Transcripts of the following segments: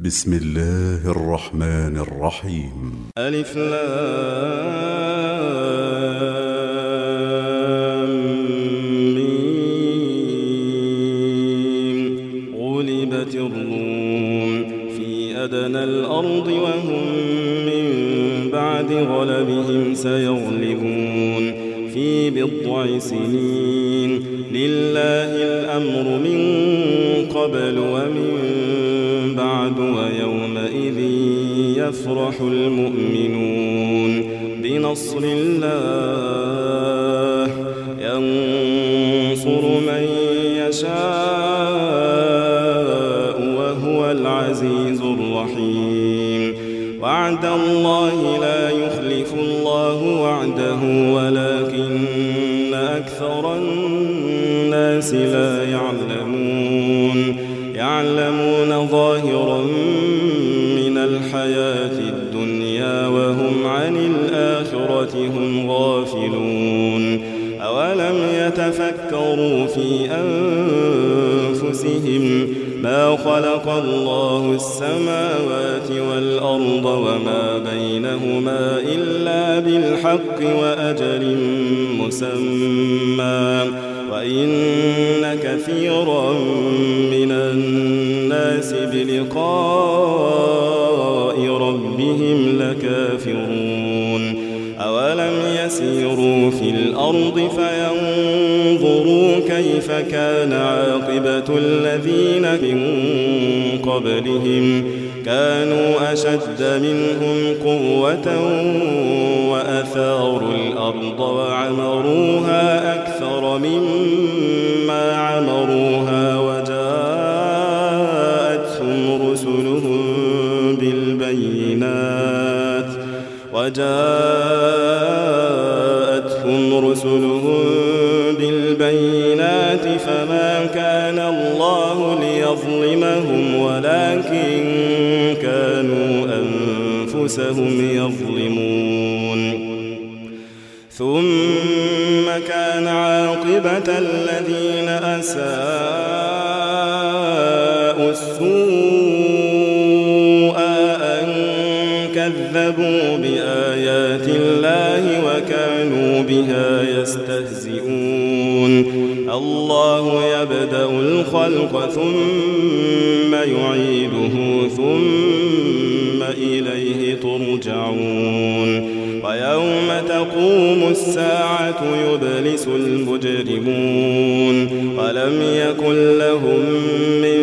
بسم الله الرحمن الرحيم. ألف لام ميم. غلبت الروم في أدنى الأرض وهم من بعد غلبهم سيغلبون في بضع سنين. لله الأمر من قبل ومن بعد ويومئذ يفرح المؤمنون بنصر الله ينصر من يشاء وهو العزيز الرحيم. وعد الله لا يخلف الله وعده ولكن أكثر الناس لا يعلمون ظاهرا من الحياة الدنيا وهم عن الآخرة هم غافلون. أولم يتفكروا في أنفسهم ما خلق الله السماوات والأرض وما بينهما إلا بالحق وأجل مسمى وإن كثيرا من الناس بلقاء ربهم لكافرون. أولم يسيروا في الأرض فينظروا كيف كان عاقبة الذين من قبلهم كانوا أشد منهم قوة وأثاروا الأرض وعمروها أكثر مما عمروها وجاءتهم رسلهم بالبينات فما كان الله ليظلمهم ولكن كانوا أنفسهم يظلمون. ثم كان عاقبة الذين أساءوا السوء أن كذبوا بآيات الله وكانوا بها يستهزئون. الله يبدأ الخلق ثم يعيده ثم إليه ترجعون. ويوم تقوم الساعة يبلس المجرمون ولم يكن لهم من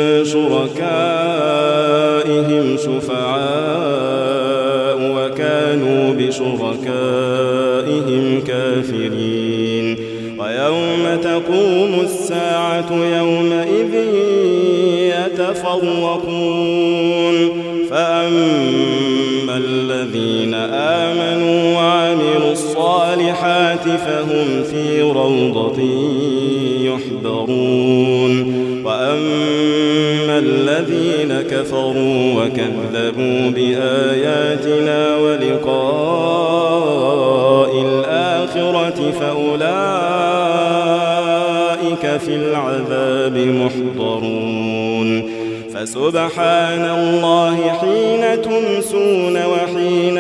شركائهم شفعاء وكانوا بشركائهم كافرين. ويوم تقوم الساعة يومئذ يتفرقون فأما الذين آمنوا وعملوا الصالحات فهم في روضة يحبرون. وأما الذين كفروا وكذبوا بآياتنا ولقاء الآخرة فأولئك في العذاب محضرون. فسبحان الله حين تمسون وحين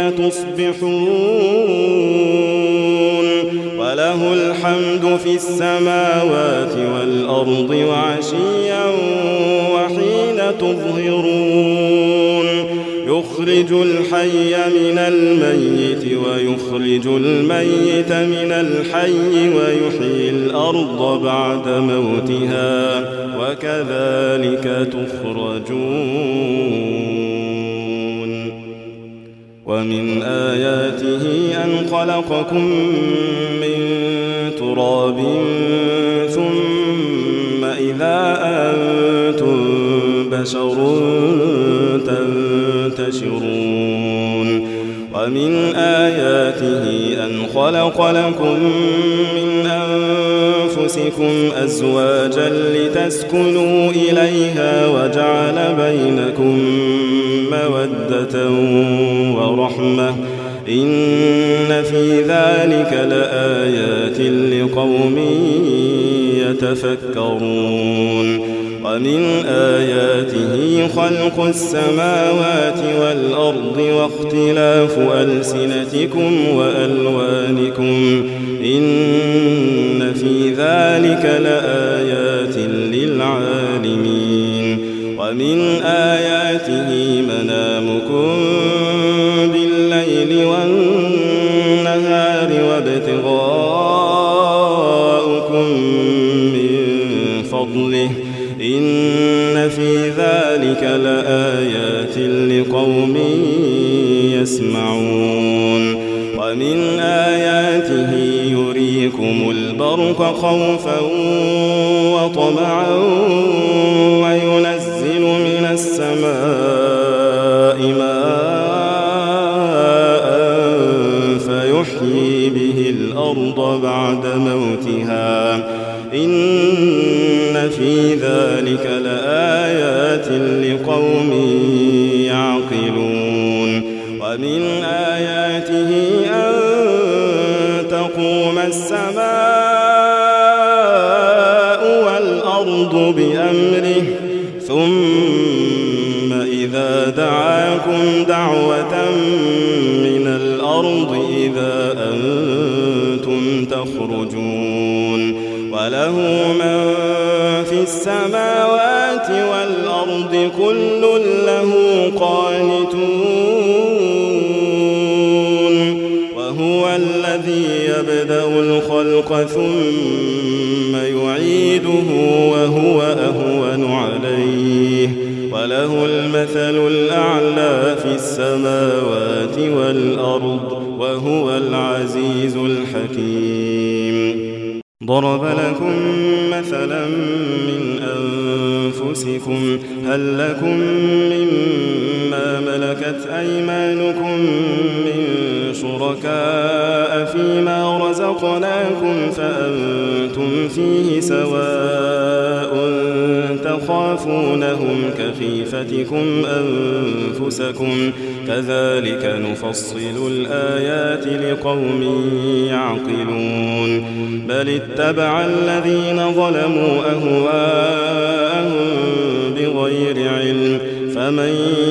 تصبحون وله الحمد في السماوات والأرض وعشيا وحين تظهرون. يخرج الحي من الميت ويخرج الميت من الحي ويحيي الأرض بعد موتها وكذلك تخرجون. ومن آياته أن خلقكم من تراب ثم إذا أنتم بشر تنتشرون. ومن آياته أن خلق لكم من أنفسكم أزواجا لتسكنوا إليها وجعل بينكم مودة ورحمة إن في ذلك لآيات لقوم يتفكرون. ومن آياته خلق السماوات والأرض واختلاف ألسنتكم وألوانكم إن في ذلك لآيات للعالمين ومن آياته منامكم بالليل والنهار وابتغاؤكم من فضله إن في ذلك لآيات لقوم يسمعون ومن آياته يريكم البرق خوفا وطمعا وينزل من السماء ماء فيحيي به الأرض بعد موتها إن في ذلك لآيات لقوم يعقلون ومن آياته أن تقوم السماء والأرض بأمره ثم إذا دعاكم دعوة من الأرض إذا أنتم تخرجون وله من في السماوات والأرض كل له قانتون وهو الذي يبدأ الخلق ثم يعيده وهو أهون عليه وله المثل الأعلى في السماوات والأرض وهو العزيز الحكيم ضرب لكم مثلا من أنفسكم هل لكم مما ملكت أيمانكم من شركاء فيما رزقناكم فأنتم فيه سواء تخافونهم كخيفتكم أنفسكم كذلك نفصل الآيات لقوم يعقلون بل اتبع الذين ظلموا أهواءهم بغير علم فمن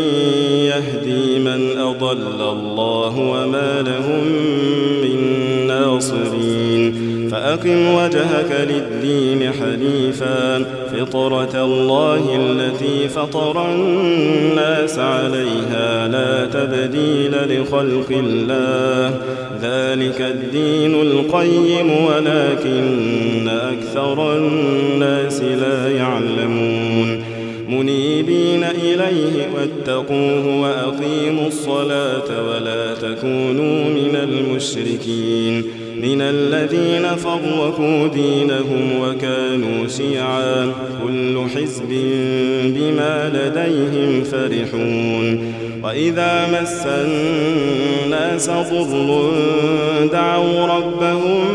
يهدي من أضل الله وما لهم من ناصرين فأقم وجهك للدين حنيفا فطرة الله التي فطر الناس عليها لا تبديل لخلق الله ذلك الدين القيم ولكن أكثر الناس لا يعلمون منيبين إليه واتقوه وأقيموا الصلاة ولا تكونوا من المشركين من الذين فرقوا دينهم وكانوا شيعا كل حزب بما لديهم فرحون وإذا مس الناس ضر دعوا ربهم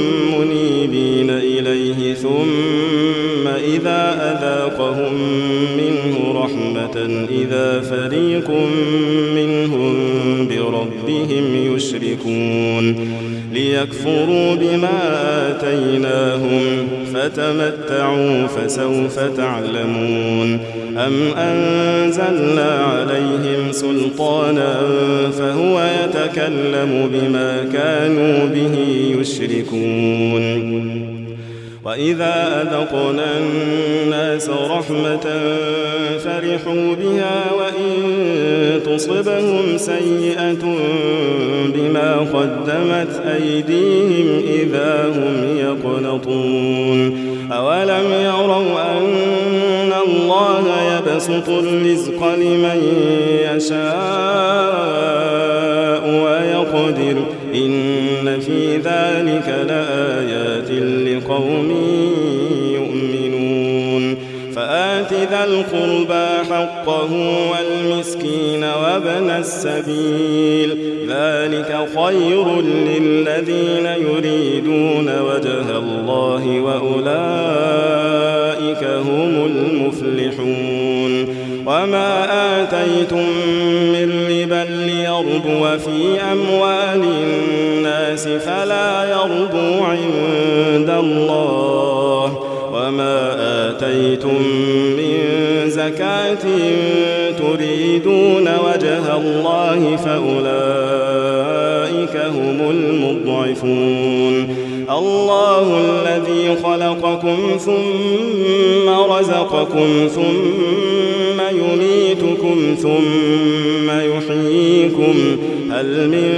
منيبين إليه ثم إذا أذاقهم منه رحمة إذا فريق منهم بربهم يشركون ليكفروا بما آتيناهم فتمتعوا فسوف تعلمون أم أنزلنا عليهم سلطانا فهو يتكلم بما كانوا به يشركون وإذا أذقنا الناس رحمة فرحوا بها وإن تصبهم سيئة بما قدمت أيديهم إذا هم يقنطون أولم يروا أن الله يبسط الرزق لمن يشاء ويقدر إن في ذلك لآيات لقوم يؤمنون فآت ذا القربى حقه والمسكين وابن السبيل ذلك خير للذين يريدون وجه الله وأولئك هم المفلحون وما آتيتم من ربا ليربو في أموال الناس فلا يربو عند الله وما آتيتم من زكاة تريدون وجه الله فأولئك هم المضعفون الله الذي خلقكم ثم رزقكم ثم يميتكم ثم يحييكم هل من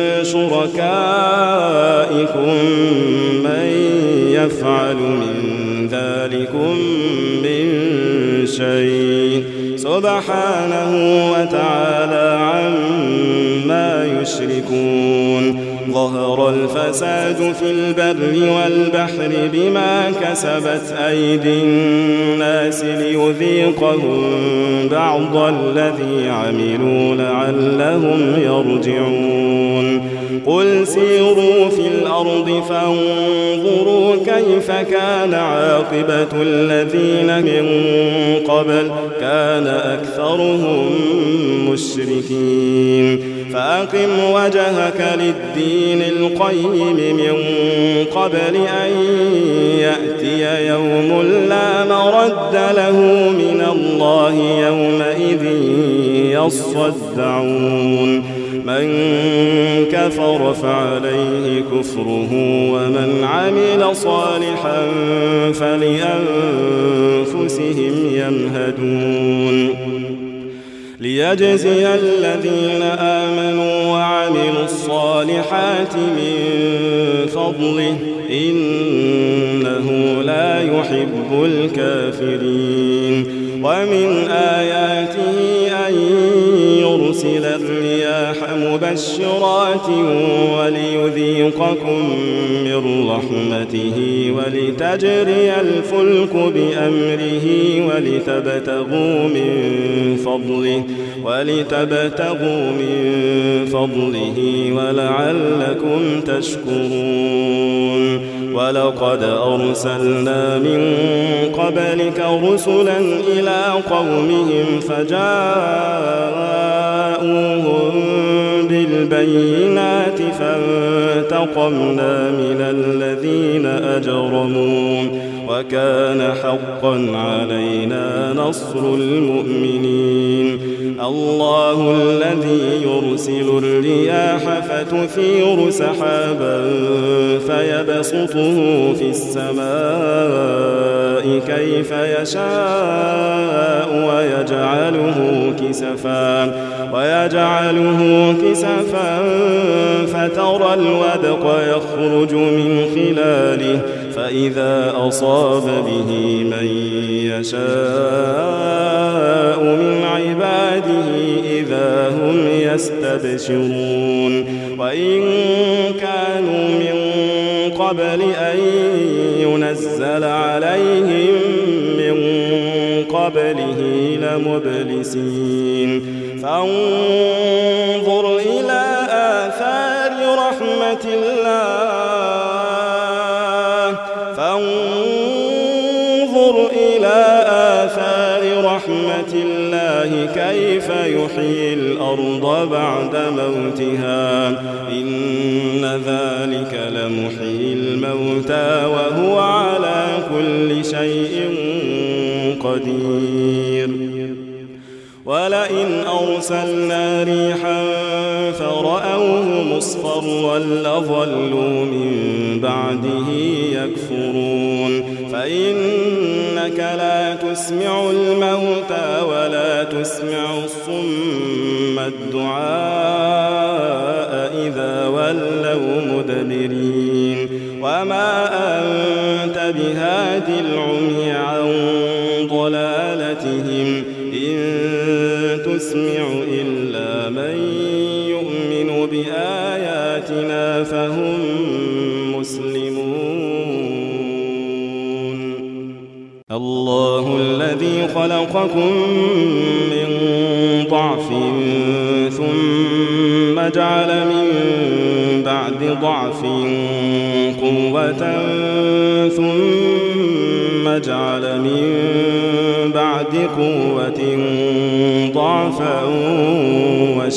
شركائكم من يفعل من ذلكم من شيء سبحانه وتعالى عما يشركون ظهر الفساد في البر والبحر بما كسبت أيدي الناس ليذيقهم بعض الذي عملوا لعلهم يرجعون قل سيروا في الأرض فانظروا كيف كان عاقبة الذين من قبل كان أكثرهم مشركين فأقم وجهك للدين القيم من قبل أن يأتي يوم لا مرد له من الله يومئذ يصدعون من كفر فعليه كفره ومن عمل صالحا فلأنفسهم يمهدون ليجزي الذين آمنوا وعملوا الصالحات من فضله إنه لا يحب الكافرين ومن آياته أن يرسل الرياح مبشرات وليذيقكم من رحمته ولتجري الفلك بأمره ولتبتغوا من فضله ولعلكم تشكرون ولقد أرسلنا من قبلك رسلا إلى قومهم فجاءوهم بالبينات فانتقمنا من الذين أجرموا وكان حقا علينا نصر المؤمنين الله الذي يرسل الرياح فتثير سحابا فيبسطه في السماء كيف يشاء ويجعله كسفا فترى الودق يخرج من خلاله فإذا أصاب به من يشاء من عباده إذا هم يستبشرون وإن كانوا من قبل أن ينزل عليهم من قبله لمبلسين فانظر إلى آثار رحمة الله كيف يحيي الأرض بعد موتها إن ذلك لمحيي الموتى وهو على كل شيء قدير ولئن أرسلنا ريحا فرأوه مصفرا لظلوا من بعده يكفرون فإنك لا تسمع الموتى ولا تسمع الصم الدعاء إذا ولوا مدبرين وما أنت بهاد العمي عن ضلالتهم إن تسمع إلا من يؤمن بآياتنا فهم مسلمون الله الذي خلقكم من ضعف ثم جعل من بعد ضعف قوة ثم جعل من بعد قوة ضعفا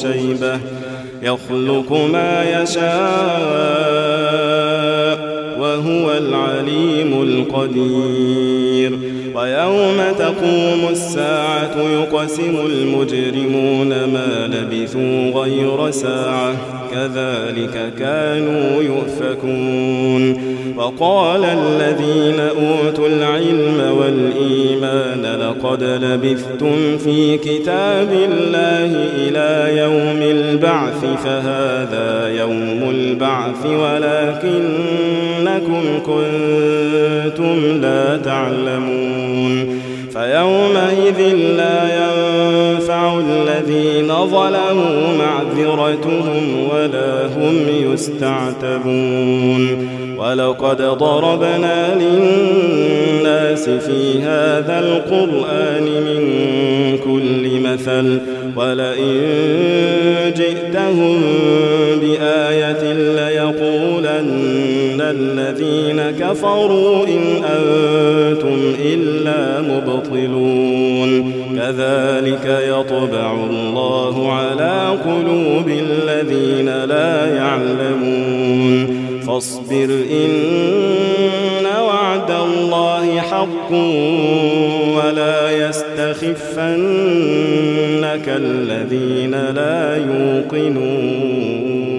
وشيبة يخلق ما يشاء وهو وهو العليم القدير. ويوم تقوم الساعة يقسم المجرمون ما لبثوا غير ساعة كذلك كانوا يؤفكون. وقال الذين أوتوا العلم والإيمان لقد لبثتم في كتاب الله إلى يوم البعث فهذا يوم البعث ولكنكم كنتم لا تعلمون. فيومئذ لا ينفع الذين ظلموا معذرتهم ولا هم يستعتبون. ولقد ضربنا للناس في هذا القرآن من كل مثل ولئن جئتهم بآية ليقولن الذين كفروا إن أنتم إلا مبطلون. كذلك يطبع الله على قلوب الذين لا يعلمون. فاصبر إن وعد الله حق ولا يستخفنك الذين لا يوقنون.